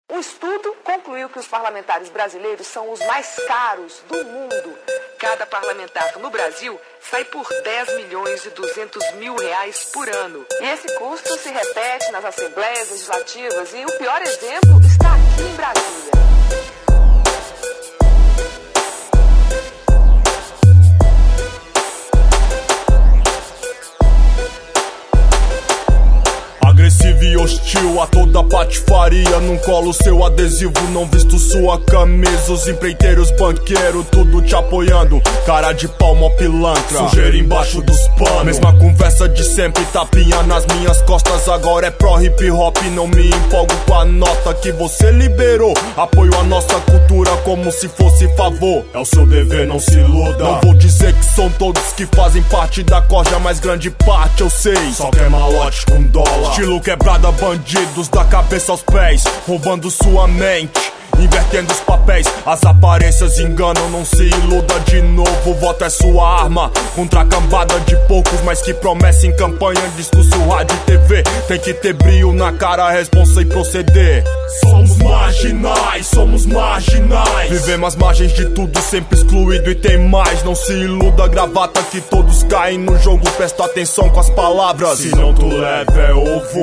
Um estudo concluiu que os parlamentares brasileiros são os mais caros do mundo. Cada parlamentar no Brasil sai por 10 milhões e 200 mil reais por ano. E esse custo se repete nas assembleias legislativas e o pior exemplo está aqui em Brasília. Agressivo e hostil a toda patifaria. Num colo seu adesivo, não visto sua camisa. Os empreiteiros, banqueiro, tudo te apoiando. Cara de pau, mó pilantra, sujeira embaixo dos panos. Mesma conversa de sempre, tapinha nas minhas costas. Agora é pró hip hop, não me empolgo com a nota que você liberou. Apoio a nossa cultura como se fosse favor. É o seu dever, não se iluda. Não vou dizer que são todos que fazem parte da corja, mas grande parte eu sei. Só quer malote com dólar, estilo quebrada, bandidos da cabeça aos pés, roubando sua mente, invertendo os papéis. As aparências enganam, não se iluda de novo. O voto é sua arma contra a cambada de poucos, mas que promessa em campanha, discurso, rádio e TV. Tem que ter brilho na cara, responsa e proceder. Somos marginais, somos marginais. Vivemos às margens de tudo, sempre excluído e tem mais. Não se iluda, gravata que todos caem no jogo. Presta atenção com as palavras, se não tu leva é ovo.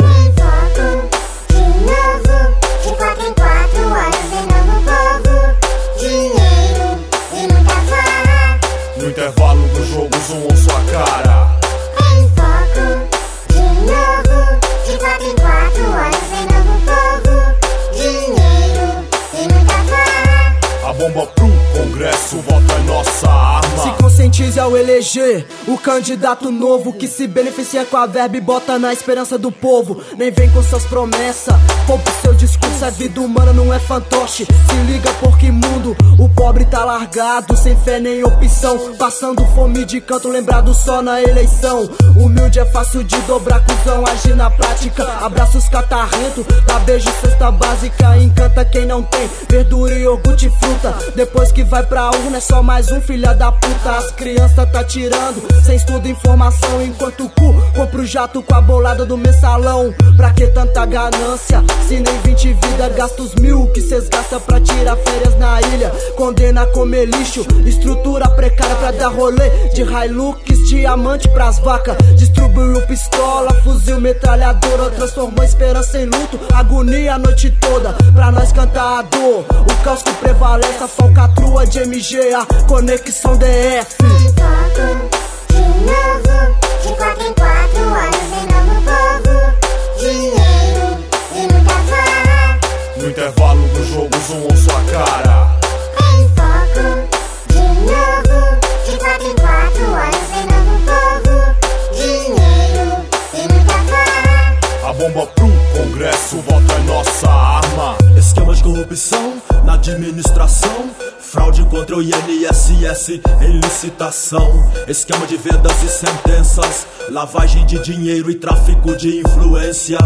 De novo, de 4 em 4 horas reinando o povo. Dinheiro e muita farra. No intervalo do jogo, zoam sua cara. Em foco, de novo, de 4 em 4 horas reinando o povo. Dinheiro e muita farra. A bomba pro Congresso, o voto é nossa arma. Se conscientize ao eleger o candidato novo que se beneficia com a verba e bota na esperança do povo. Nem vem com suas promessas, poupe seu discurso. A vida humana não é fantoche, se liga porque mundo o pobre tá largado, sem fé nem opção, passando fome de canto, lembrado só na eleição. Humilde é fácil de dobrar, cuzão, agir na prática. Abraços catarrento, dá beijo, cesta básica. Encanta quem não tem verdura e iogurte e fruta. Depois que vai pra urna é só mais um filha da puta. As crianças tá tirando, sem estudo, informação. Enquanto o cu compra o jato com a bolada do mensalão. Pra que tanta ganância, se nem 20 vida gasta os 1000 que cês gastam pra tirar férias na ilha. Condena comer lixo, estrutura precária pra dar rolê de Hilux, diamante pras vacas. Distribuiu pistola, fuzil, metralhadora. Transformou esperança em luto, agonia a noite toda. Pra nós cantar a dor, o caos que prevalece. A falcatrua de MGA, conexão DF. Em foco, de novo, de 4 em 4 horas reinando o povo. Dinheiro e muita farra. No intervalo do jogo, zoam sua cara. Em foco, de novo, de 4 em 4 horas reinando o povo. Dinheiro e muita farra. A bomba pro Congresso, o voto é nossa arma. Esquema de corrupção na administração, fraude contra o INSS em licitação, esquema de vendas e sentenças, lavagem de dinheiro e tráfico de influência.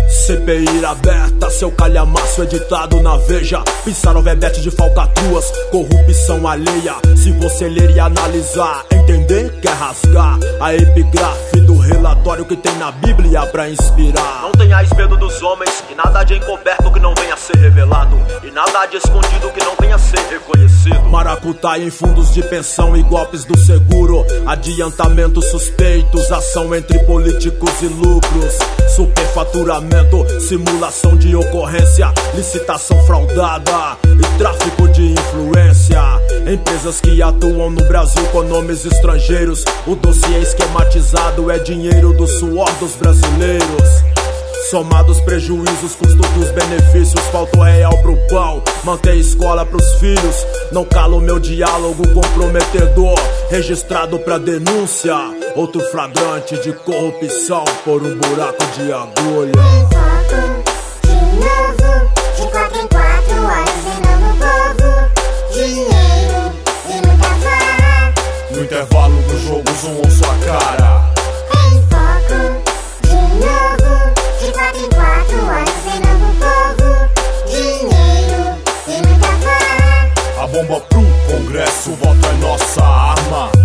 CPI aberta, seu calhamaço editado na Veja. Pensaram verbete de falcatruas, corrupção alheia. Se você ler e analisar, entender, quer rasgar a epigrafe do relatório que tem na Bíblia pra inspirar. Não tenhais medo dos homens, e nada de encoberto que não venha a ser revelado, e nada de escondido que não venha a ser reconhecido. Maracutaia em fundos de pensão e golpes do seguro, adiantamentos suspeitos, ação entre políticos e lucros, superfaturamento, simulação de ocorrência, licitação fraudada e tráfico de influência. Empresas que atuam no Brasil com nomes estrangeiros, o dossiê esquematizado é dinheiro do suor dos brasileiros. Somados prejuízos, custos dos benefícios, falta o real pro pão, manter escola pros filhos. Não cala o meu diálogo comprometedor, registrado pra denúncia. Outro flagrante de corrupção por um buraco de agulha. Em foco, de novo, de 4 em 4 horas reinando o povo. Dinheiro e muita farra. No intervalo do jogo, zoam sua cara. Em foco, de novo, de 4 em 4 horas reinando o povo. Dinheiro e muita farra. A bomba pro Congresso, o voto é nossa arma.